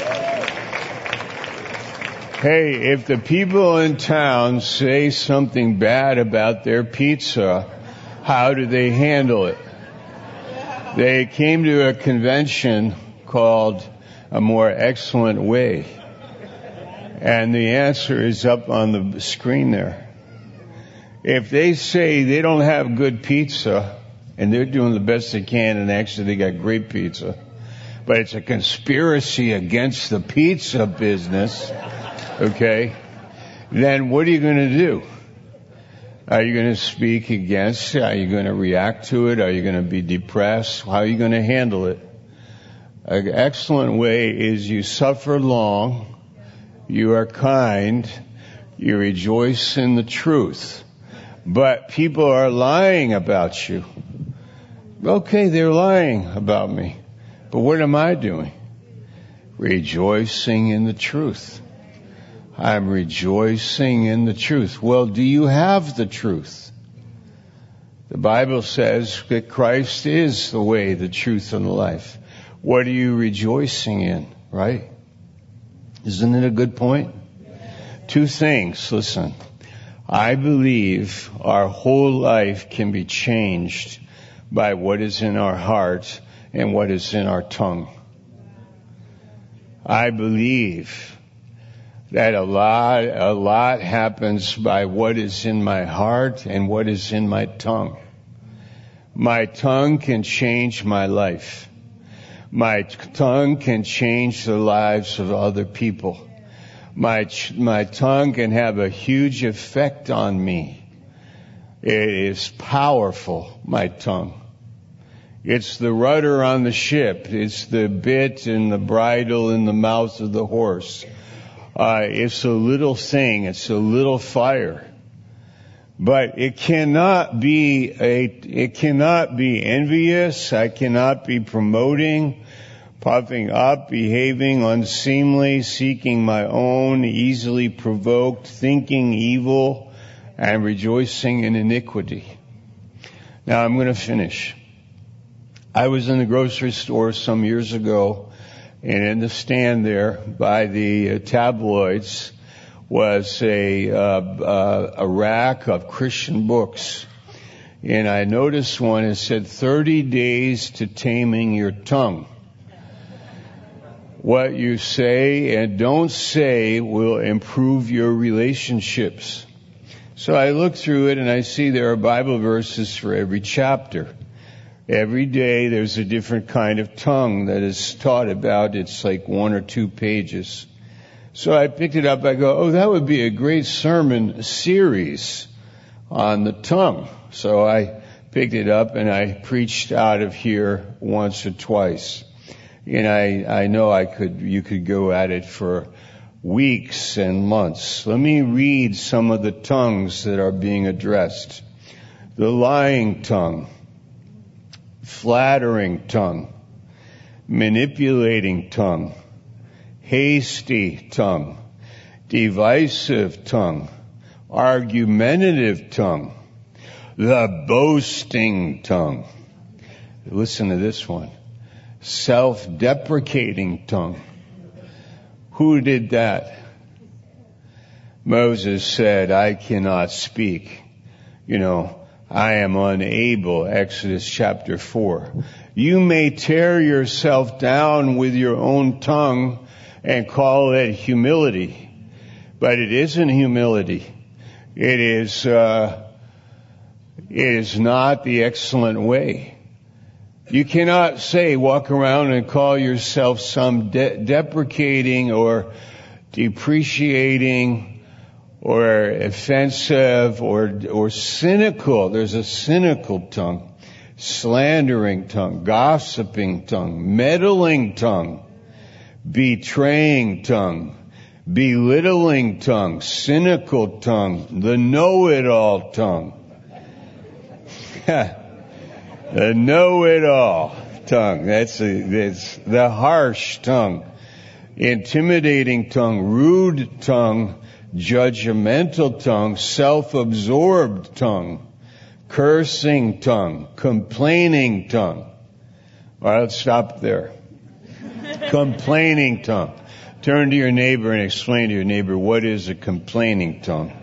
Hey, if the people in town say something bad about their pizza, how do they handle it? They came to a convention called A More Excellent Way. And the answer is up on the screen there. If they say they don't have good pizza, and they're doing the best they can, and actually they got great pizza, but it's a conspiracy against the pizza business, okay, then what are you going to do? Are you going to speak against it? Are you going to react to it? Are you going to be depressed? How are you going to handle it? An excellent way is you suffer long, you are kind, you rejoice in the truth. But people are lying about you. Okay, they're lying about me. But what am I doing? Rejoicing in the truth. I'm rejoicing in the truth. Well, do you have the truth? The Bible says that Christ is the way, the truth, and the life. What are you rejoicing in, right? Isn't it a good point? Two things, listen. I believe our whole life can be changed by what is in our heart and what is in our tongue. I believe that a lot, a lot happens by what is in my heart and what is in my tongue. My tongue can change my life. My tongue can change the lives of other people. My, my tongue can have a huge effect on me. It is powerful, my tongue. It's the rudder on the ship. It's the bit and the bridle in the mouth of the horse. Uh, it's a little thing. It's a little fire. But it cannot be a, it cannot be envious. I cannot be promoting, puffing up, behaving unseemly, seeking my own, easily provoked, thinking evil, and rejoicing in iniquity. Now I'm going to finish. I was in the grocery store some years ago, and in the stand there by the uh, tabloids was a, uh, uh, a rack of Christian books. And I noticed one, it said thirty days to taming your tongue. What you say and don't say will improve your relationships. So I look through it and I see there are Bible verses for every chapter. Every day there's a different kind of tongue that is taught about. It's like one or two pages. So I picked it up. I go, oh, that would be a great sermon series on the tongue. So I picked it up and I preached out of here once or twice. And I, I know I could, you could go at it for weeks and months. Let me read some of the tongues that are being addressed. The lying tongue, flattering tongue, manipulating tongue, hasty tongue, divisive tongue, argumentative tongue, the boasting tongue. Listen to this one. Self-deprecating tongue. Who did that? Moses said, I cannot speak. You know, I am unable. Exodus chapter four. You may tear yourself down with your own tongue and call it humility. But it isn't humility. It is, uh, it is not the excellent way. You cannot say, walk around and call yourself some de- deprecating or depreciating or offensive or, or cynical. There's a cynical tongue, slandering tongue, gossiping tongue, meddling tongue, betraying tongue, belittling tongue, cynical tongue, the know-it-all tongue. The know-it-all tongue. That's, a, that's the harsh tongue. Intimidating tongue, rude tongue, judgmental tongue, self-absorbed tongue, cursing tongue, complaining tongue. All right, let's stop there. Complaining tongue. Turn to your neighbor and explain to your neighbor, what is a complaining tongue?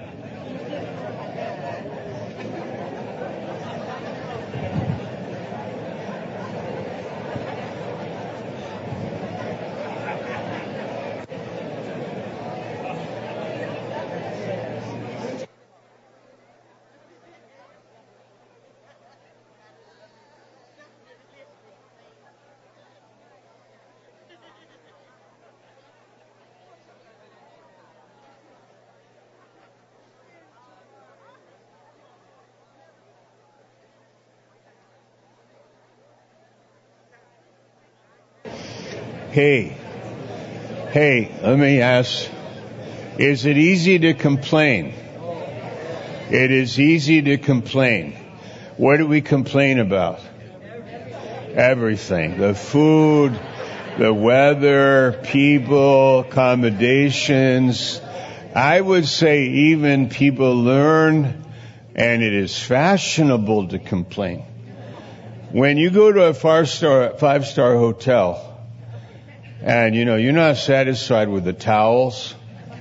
Hey, hey, let me ask, is it easy to complain? It is easy to complain. What do we complain about? Everything. The food, the weather, people, accommodations. I would say even people learn, and it is fashionable to complain. When you go to a five-star, five-star hotel, and, you know, you're not satisfied with the towels.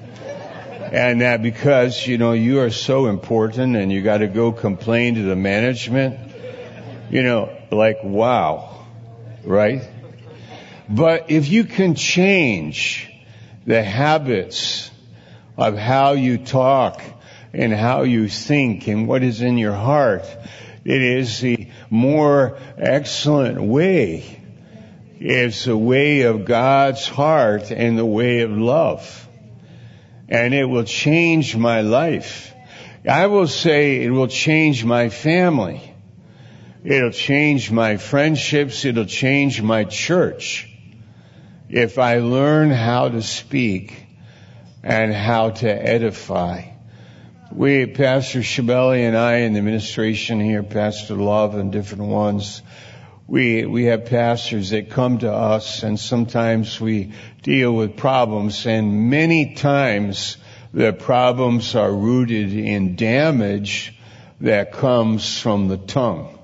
And that because, you know, you are so important and you got to go complain to the management. You know, like, wow. Right? But if you can change the habits of how you talk and how you think and what is in your heart, it is the more excellent way. It's the way of God's heart and the way of love. And it will change my life. I will say it will change my family. It'll change my friendships. It'll change my church. If I learn how to speak and how to edify. We, Pastor Shabeli and I in the administration here, Pastor Love and different ones, We, we have pastors that come to us and sometimes we deal with problems and many times the problems are rooted in damage that comes from the tongue.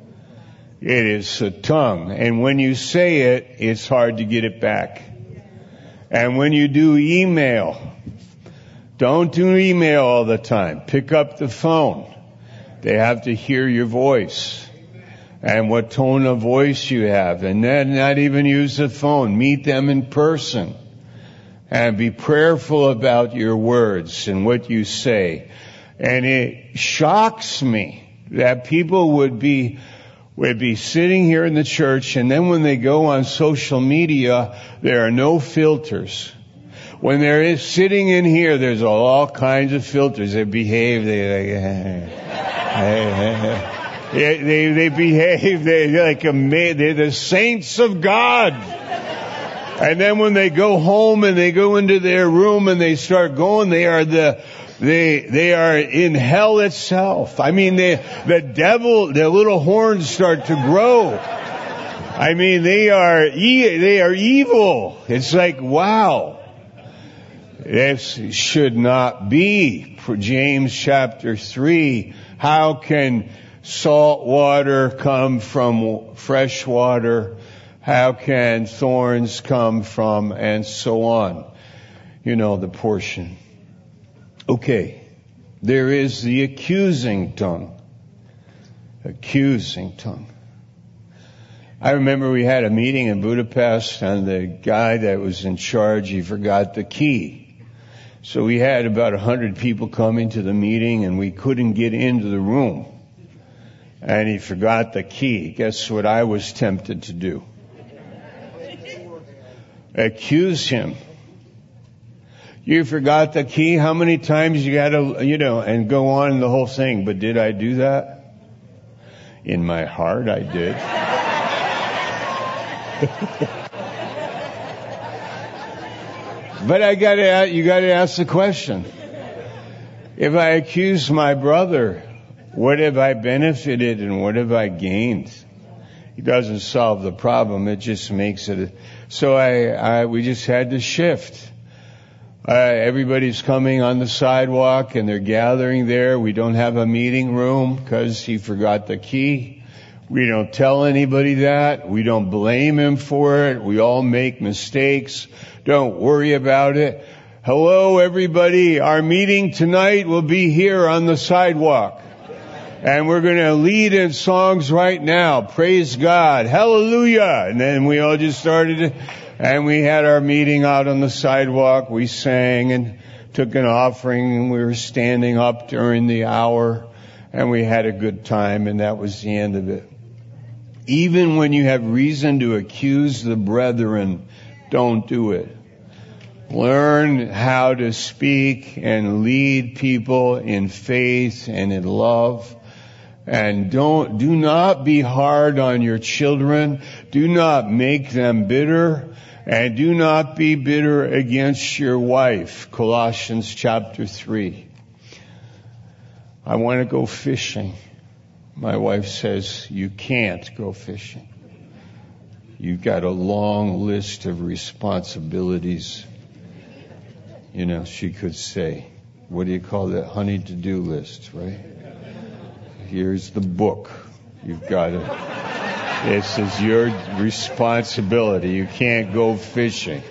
It is the tongue. And when you say it, it's hard to get it back. And when you do email, Don't do email all the time. Pick up the phone. They have to hear your voice and what tone of voice you have. And then not even use the phone. Meet them in person. And be prayerful about your words and what you say. And it shocks me that people would be would be sitting here in the church, and then when they go on social media, there are no filters. When they're sitting in here, there's all kinds of filters. They behave, they like, they, they, they behave, they're like a, they're the saints of God. And then when they go home and they go into their room and they start going, they are the They, they are in hell itself. I mean, they, the devil, their little horns start to grow. I mean, they are, e- they are evil. It's like, wow. This should not be. For James chapter three, how can salt water come from fresh water? How can thorns come from, and so on? You know, the portion. Okay, there is the accusing tongue. Accusing tongue. I remember we had a meeting in Budapest, and the guy that was in charge, he forgot the key. So we had about a hundred people coming to the meeting, and we couldn't get into the room. And he forgot the key. Guess what I was tempted to do? Accuse him. You forgot the key. How many times you gotta, you know, and go on the whole thing. But did I do that? In my heart, I did. But I gotta, you gotta ask the question. If I accuse my brother, what have I benefited and what have I gained? It doesn't solve the problem. It just makes it. So I, I we just had to shift. Uh, everybody's coming on the sidewalk and they're gathering there. We don't have a meeting room because he forgot the key. We don't tell anybody that. We don't blame him for it. We all make mistakes. Don't worry about it. Hello, everybody. Our meeting tonight will be here on the sidewalk. And we're going to lead in songs right now. Praise God. Hallelujah. And then we all just started, and we had our meeting out on the sidewalk. We sang and took an offering, and we were standing up during the hour, and we had a good time, and that was the end of it. Even when you have reason to accuse the brethren, don't do it. Learn how to speak and lead people in faith and in love. And don't, do not be hard on your children. Do not make them bitter. And do not be bitter against your wife. Colossians chapter three. I want to go fishing. My wife says, you can't go fishing. You've got a long list of responsibilities. You know, she could say, what do you call that? Honey to-do list, right? Here's the book. You've got to, this is your responsibility. You can't go fishing.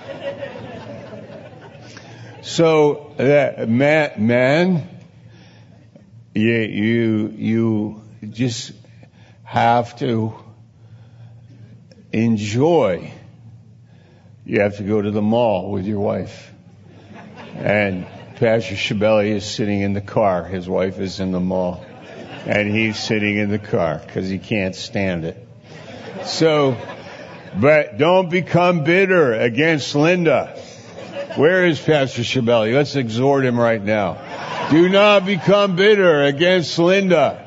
So, that man, man you, you, you just have to enjoy. You have to go to the mall with your wife. And Pastor Shibeli is sitting in the car. His wife is in the mall. And he's sitting in the car because he can't stand it. So, but don't become bitter against Linda. Where is Pastor Shibeli? Let's exhort him right now. Do not become bitter against Linda.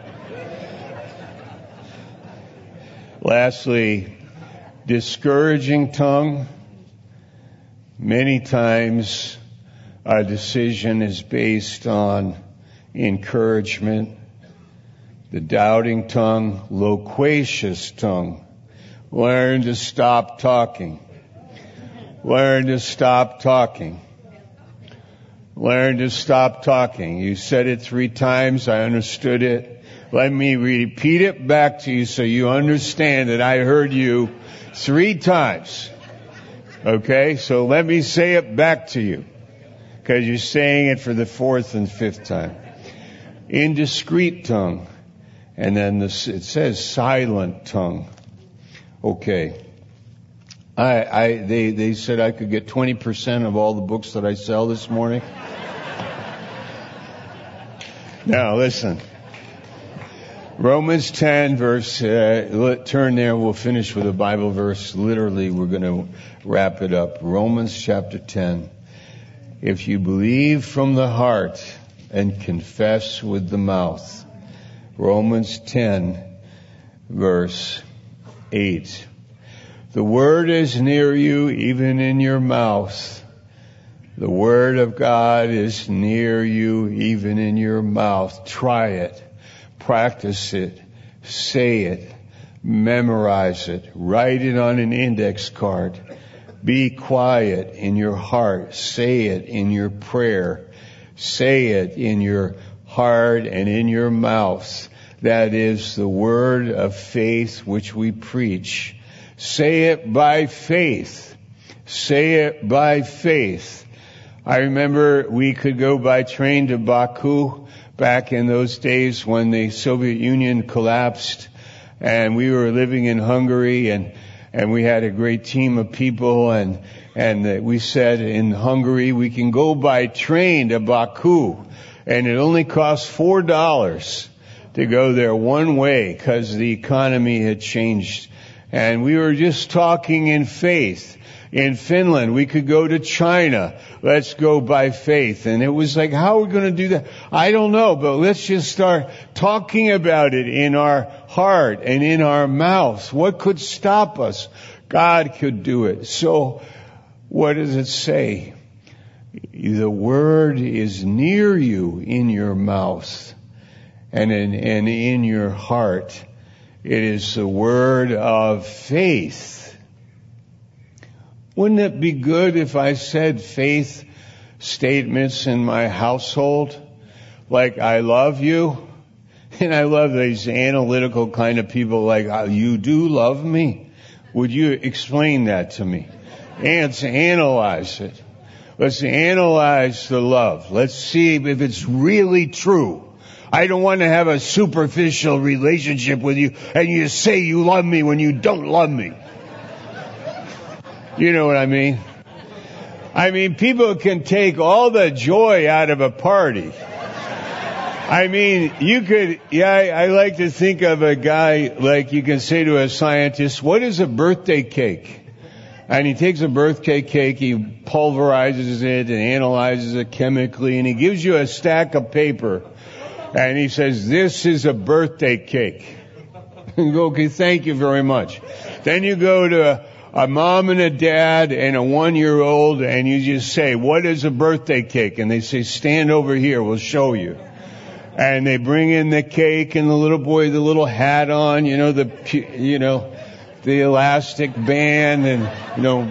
Lastly, discouraging tongue. Many times our decision is based on encouragement. The doubting tongue, loquacious tongue. Learn to stop talking. Learn to stop talking. Learn to stop talking. You said it three times. I understood it. Let me repeat it back to you so you understand that I heard you three times. Okay? So let me say it back to you. because you're saying it for the fourth and fifth time. Indiscreet tongue. And then this, it says silent tongue. Okay. I, I, they, they said I could get twenty percent of all the books that I sell this morning. Now listen. Romans ten verse, uh, turn there, we'll finish with a Bible verse. Literally, we're going to wrap it up. Romans chapter ten. If you believe from the heart and confess with the mouth. Romans ten verse eight. The word is near you, even in your mouth. The word of God is near you, even in your mouth. Try it. Practice it. Say it. Memorize it. Write it on an index card. Be quiet in your heart. Say it in your prayer. Say it in your heart and in your mouth. That is the word of faith which we preach. Say it by faith. Say it by faith. I remember we could go by train to Baku back in those days when the Soviet Union collapsed, and we were living in Hungary, and and we had a great team of people, and and we said in Hungary we can go by train to Baku, and it only costs four dollars to go there one way because the economy had changed. And we were just talking in faith. In Finland, we could go to China. Let's go by faith. And it was like, how are we going to do that? I don't know, but let's just start talking about it in our heart and in our mouths. What could stop us? God could do it. So, what does it say? The word is near you in your mouth and in, and in your heart. It is the word of faith. Wouldn't it be good if I said faith statements in my household? Like, I love you. And I love these analytical kind of people like, oh, you do love me? Would you explain that to me? And analyze it. Let's analyze the love. Let's see if it's really true. I don't want to have a superficial relationship with you and you say you love me when you don't love me. You know what I mean? I mean, people can take all the joy out of a party. I mean, you could, yeah, I, I like to think of a guy like you can say to a scientist, what is a birthday cake? And he takes a birthday cake, he pulverizes it and analyzes it chemically, and he gives you a stack of paper. And he says, this is a birthday cake. You go, okay, thank you very much. Then you go to a, a mom and a dad and a one-year-old, and you just say, what is a birthday cake? And they say, stand over here, we'll show you. And they bring in the cake, and the little boy, the little hat on, you know, the, you know, the elastic band, and, you know,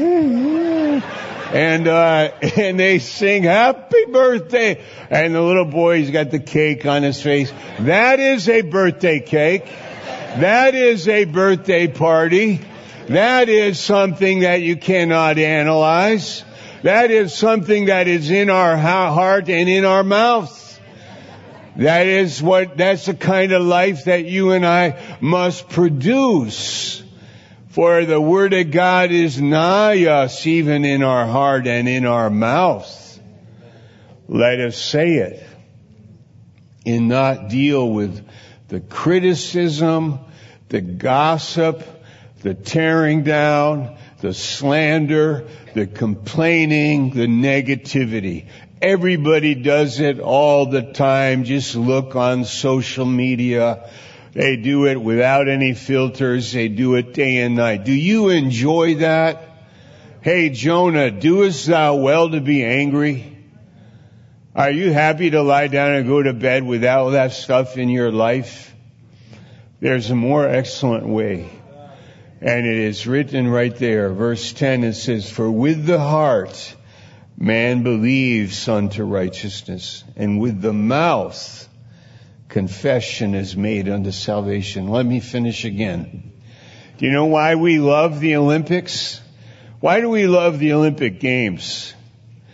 and, uh, and they sing happy birthday. And the little boy's got the cake on his face. That is a birthday cake. That is a birthday party. That is something that you cannot analyze. That is something that is in our heart and in our mouth. That is what, that's the kind of life that you and I must produce. For the Word of God is nigh us, even in our heart and in our mouth. Let us say it and not deal with the criticism, the gossip, the tearing down, the slander, the complaining, the negativity. Everybody does it all the time. Just look on social media. They do it without any filters. They do it day and night. Do you enjoy that? Hey, Jonah, doest thou well to be angry? Are you happy to lie down and go to bed without that stuff in your life? There's a more excellent way. And it is written right there, verse ten, it says, for with the heart man believes unto righteousness, and with the mouth confession is made unto salvation. Let me finish again. Do you know why we love the Olympics? Why do we love the Olympic Games?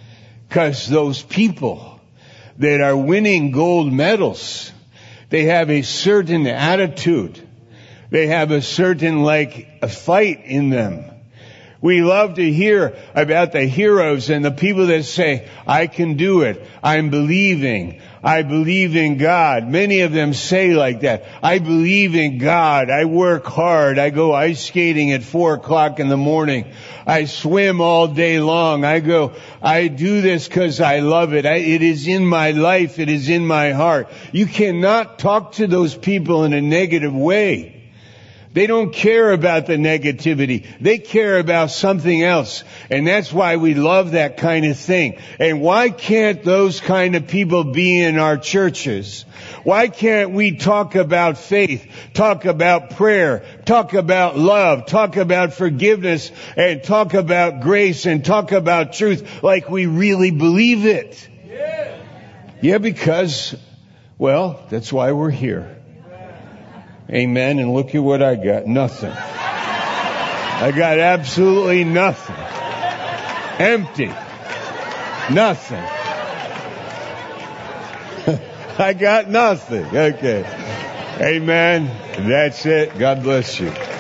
Because those people that are winning gold medals, they have a certain attitude. They have a certain, like, a fight in them. We love to hear about the heroes and the people that say, I can do it. I'm believing. I believe in God. Many of them say like that. I believe in God. I work hard. I go ice skating at four o'clock in the morning. I swim all day long. I go, I do this because I love it. I, it is in my life. It is in my heart. You cannot talk to those people in a negative way. They don't care about the negativity. They care about something else. And that's why we love that kind of thing. And why can't those kind of people be in our churches? Why can't we talk about faith, talk about prayer, talk about love, talk about forgiveness, and talk about grace, and talk about truth like we really believe it? Yeah, yeah, because, well, that's why we're here. Amen. And look at what I got. Nothing. I got absolutely nothing. Empty. Nothing. I got nothing. Okay. Amen. That's it. God bless you.